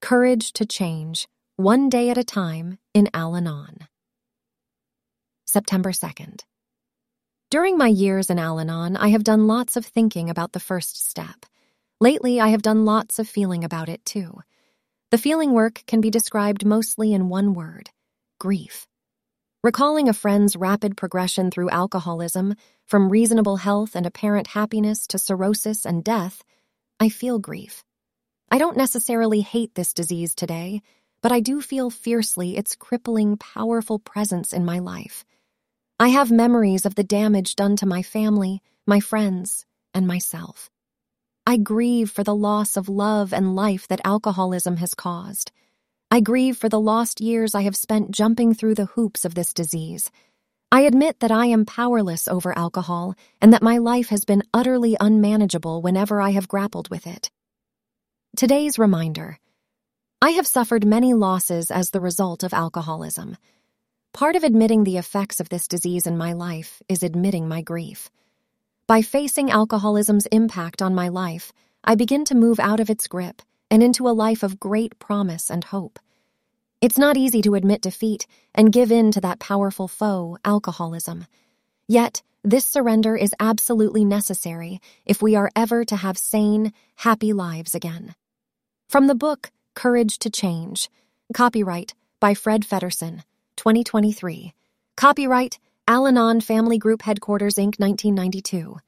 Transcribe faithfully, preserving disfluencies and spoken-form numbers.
Courage to Change, One Day at a Time in Al-Anon. September second. During my years in Al-Anon, I have done lots of thinking about the first step. Lately, I have done lots of feeling about it, too. The feeling work can be described mostly in one word: grief. Recalling a friend's rapid progression through alcoholism, from reasonable health and apparent happiness to cirrhosis and death, I feel grief. I don't necessarily hate this disease today, but I do feel fiercely its crippling, powerful presence in my life. I have memories of the damage done to my family, my friends, and myself. I grieve for the loss of love and life that alcoholism has caused. I grieve for the lost years I have spent jumping through the hoops of this disease. I admit that I am powerless over alcohol and that my life has been utterly unmanageable whenever I have grappled with it. Today's reminder: I have suffered many losses as the result of alcoholism. Part of admitting the effects of this disease in my life is admitting my grief. By facing alcoholism's impact on my life, I begin to move out of its grip and into a life of great promise and hope. It's not easy to admit defeat and give in to that powerful foe, alcoholism. Yet, this surrender is absolutely necessary if we are ever to have sane, happy lives again. From the book, Courage to Change. Copyright by Fred Feddersen, twenty twenty-three. Copyright Al-Anon Family Group Headquarters, Incorporated, nineteen ninety-two.